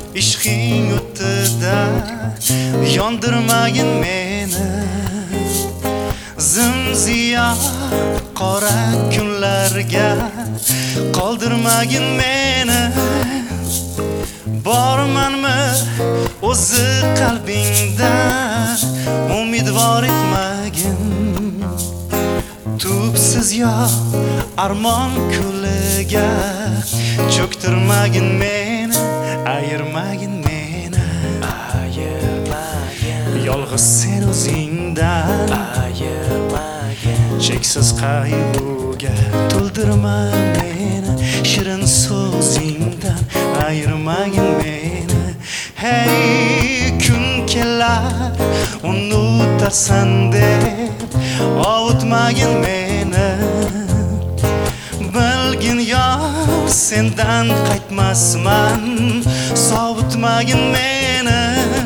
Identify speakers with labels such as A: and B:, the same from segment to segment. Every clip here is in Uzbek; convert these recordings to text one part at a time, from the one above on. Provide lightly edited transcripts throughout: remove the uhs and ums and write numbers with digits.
A: ishqing o'tida yondirmagin meni. Zimziyo qora kunlarga qoldirmagin meni. Bormanmi o'zi qalbingda umidvor etmagin. Tubsiz yo armon ko'liga cho'ktirmagin meni, ayirmagin meni. Yolg'iz sen o'zingdan cheksiz qayg'uga to'ldirma meni. Shirin so'zingdan ayirmagin meni. Hey, kun kelar unutasan deb ovutmagin meni. Bilgin yor, sendan qaytmasman, sovutmagin meni.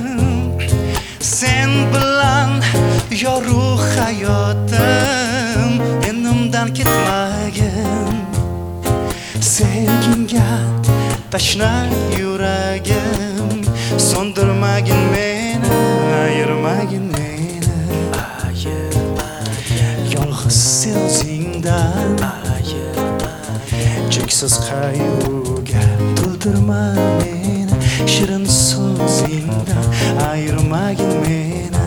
A: Sen bilan yorug' hayotim menimdan ketmagin. Sevgingga tashna yuragim so'ndirmagin meni, ayirmagin meni. Yolg'iz sen o'zingdan cheksiz qayg'uga to'ldirma meni. Shirin so'zingdan ayirmagin meni,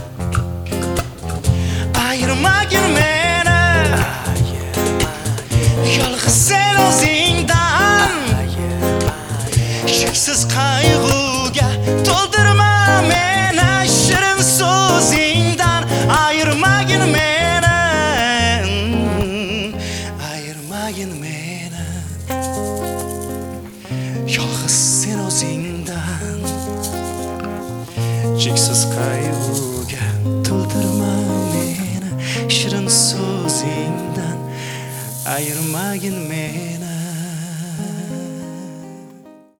A: ayirmagin meni. Yolg'iz sen o'zingdan cheksiz qayg'uga to'ldirma meni. Shirin so'zingdan ayirmagin meni, ayirmagin meni. Yolg'iz sen o'zingdan cheksiz qayg'uga to'ldirma meni. Shirin so'zingdan ayirmagin meni.